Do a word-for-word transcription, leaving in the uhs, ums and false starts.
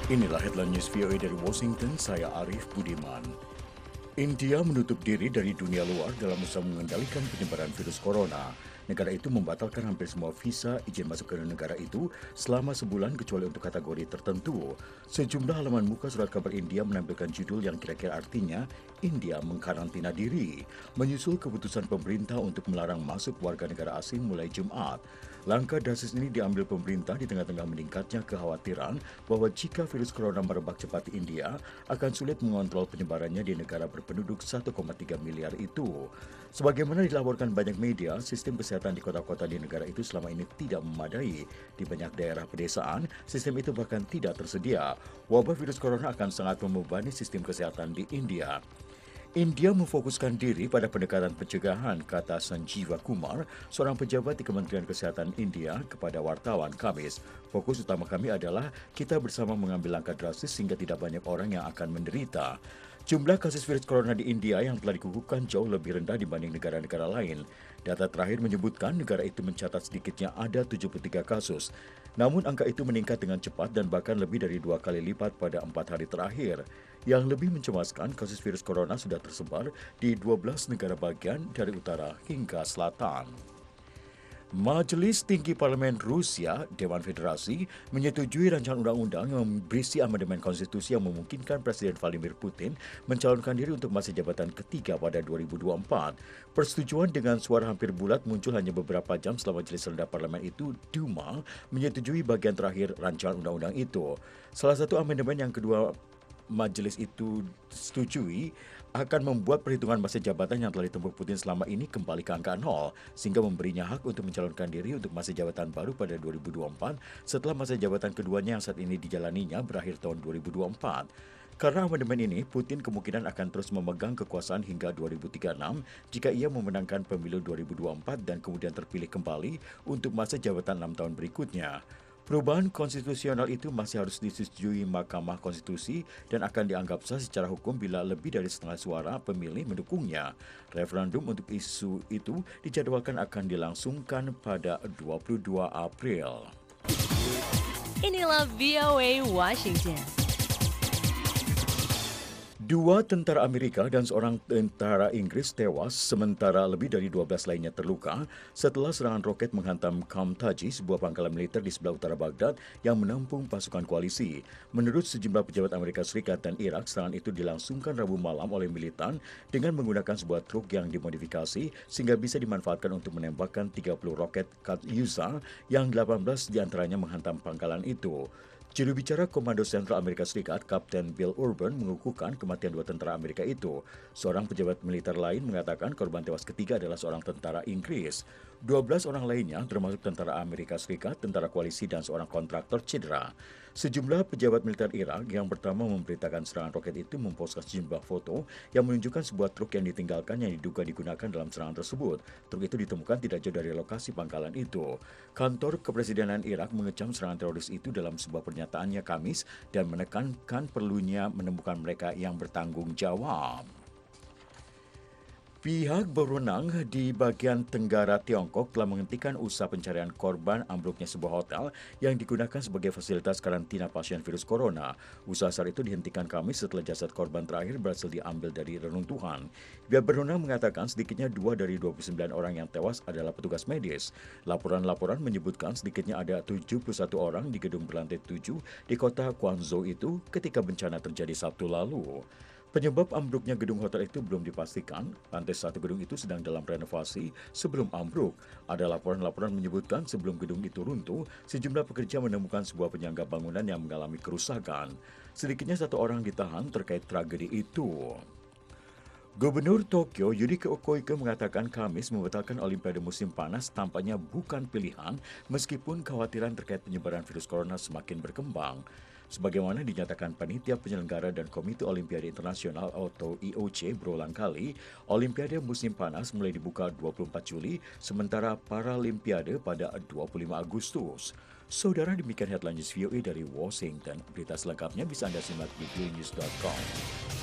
Inilah headline news V O A dari Washington, saya Arif Budiman. India menutup diri dari dunia luar dalam usaha mengendalikan penyebaran virus corona. Negara itu membatalkan hampir semua visa izin masuk ke negara itu selama sebulan kecuali untuk kategori tertentu. Sejumlah halaman muka surat kabar India menampilkan judul yang kira-kira artinya India mengkarantina diri, menyusul keputusan pemerintah untuk melarang masuk warga negara asing mulai Jumat. Langkah drastis ini diambil pemerintah di tengah-tengah meningkatnya kekhawatiran bahwa jika virus corona merebak cepat di India, akan sulit mengontrol penyebarannya di negara berpenduduk satu koma tiga miliar itu. Sebagaimana dilaporkan banyak media, sistem kesehatan di kota-kota di negara itu selama ini tidak memadai. Di banyak daerah pedesaan, sistem itu bahkan tidak tersedia. Wabah virus corona akan sangat membebani sistem kesehatan di India. India memfokuskan diri pada pendekatan pencegahan, kata Sanjeeva Kumar, seorang pejabat di Kementerian Kesehatan India kepada wartawan Kamis. Fokus utama kami adalah kita bersama mengambil langkah drastis sehingga tidak banyak orang yang akan menderita. Jumlah kasus virus corona di India yang telah dikukuhkan jauh lebih rendah dibanding negara-negara lain. Data terakhir menyebutkan negara itu mencatat sedikitnya ada tujuh puluh tiga kasus. Namun angka itu meningkat dengan cepat dan bahkan lebih dari dua kali lipat pada empat hari terakhir. Yang lebih mencemaskan, kasus virus corona sudah tersebar di dua belas negara bagian dari utara hingga selatan. Majelis Tinggi Parlemen Rusia, Dewan Federasi, menyetujui rancangan undang-undang yang berisi amandemen konstitusi yang memungkinkan Presiden Vladimir Putin mencalonkan diri untuk masa jabatan ketiga pada dua ribu dua puluh empat. Persetujuan dengan suara hampir bulat muncul hanya beberapa jam setelah Majelis Rendah Parlemen itu, Duma, menyetujui bagian terakhir rancangan undang-undang itu. Salah satu amandemen yang kedua majelis itu setujui akan membuat perhitungan masa jabatan yang telah ditempuh Putin selama ini kembali ke angka nol, sehingga memberinya hak untuk mencalonkan diri untuk masa jabatan baru pada dua ribu dua puluh empat setelah masa jabatan keduanya yang saat ini dijalaninya berakhir tahun dua ribu dua puluh empat. Karena amandemen ini, Putin kemungkinan akan terus memegang kekuasaan hingga dua ribu tiga puluh enam jika ia memenangkan pemilu dua ribu dua puluh empat dan kemudian terpilih kembali untuk masa jabatan enam tahun berikutnya. Perubahan konstitusional itu masih harus disetujui Mahkamah Konstitusi dan akan dianggap sah secara hukum bila lebih dari setengah suara pemilih mendukungnya. Referendum untuk isu itu dijadwalkan akan dilangsungkan pada dua puluh dua April. Inilah V O A Washington. Dua tentara Amerika dan seorang tentara Inggris tewas, sementara lebih dari dua belas lainnya terluka setelah serangan roket menghantam Qam Taji, sebuah pangkalan militer di sebelah utara Baghdad yang menampung pasukan koalisi. Menurut sejumlah pejabat Amerika Serikat dan Irak, serangan itu dilangsungkan Rabu malam oleh militan dengan menggunakan sebuah truk yang dimodifikasi sehingga bisa dimanfaatkan untuk menembakkan tiga puluh roket Katyusha yang delapan belas diantaranya menghantam pangkalan itu. Juru bicara Komando Sentral Amerika Serikat, Kapten Bill Urban, mengukuhkan kematian dua tentara Amerika itu. Seorang pejabat militer lain mengatakan korban tewas ketiga adalah seorang tentara Inggris. dua belas orang lainnya, termasuk tentara Amerika Serikat, tentara koalisi, dan seorang kontraktor cedera. Sejumlah pejabat militer Irak yang pertama memberitakan serangan roket itu memposting sejumlah foto yang menunjukkan sebuah truk yang ditinggalkan yang diduga digunakan dalam serangan tersebut. Truk itu ditemukan tidak jauh dari lokasi pangkalan itu. Kantor Kepresidenan Irak mengecam serangan teroris itu dalam sebuah pernyataannya Kamis dan menekankan perlunya menemukan mereka yang bertanggung jawab. Pihak berwenang di bagian tenggara Tiongkok telah menghentikan usaha pencarian korban ambruknya sebuah hotel yang digunakan sebagai fasilitas karantina pasien virus corona. Usaha saat itu dihentikan Kamis setelah jasad korban terakhir berhasil diambil dari reruntuhan. Pihak berwenang mengatakan sedikitnya dua dari dua puluh sembilan orang yang tewas adalah petugas medis. Laporan-laporan menyebutkan sedikitnya ada tujuh puluh satu orang di gedung berlantai tujuh di kota Guangzhou itu ketika bencana terjadi Sabtu lalu. Penyebab ambruknya gedung hotel itu belum dipastikan. Lantai satu gedung itu sedang dalam renovasi sebelum ambruk. Ada laporan-laporan menyebutkan sebelum gedung itu runtuh, sejumlah pekerja menemukan sebuah penyangga bangunan yang mengalami kerusakan. Sedikitnya satu orang ditahan terkait tragedi itu. Gubernur Tokyo Yuriko Koike mengatakan Kamis membatalkan Olimpiade musim panas tampaknya bukan pilihan meskipun kekhawatiran terkait penyebaran virus corona semakin berkembang. Sebagaimana dinyatakan panitia penyelenggara dan Komite Olimpiade Internasional atau I O C berulang kali, Olimpiade musim panas mulai dibuka dua puluh empat Juli, sementara Paralimpiade pada dua puluh lima Agustus. Saudara, demikian headline news V O A dari Washington. Berita selengkapnya bisa Anda simak di v o a news dot com.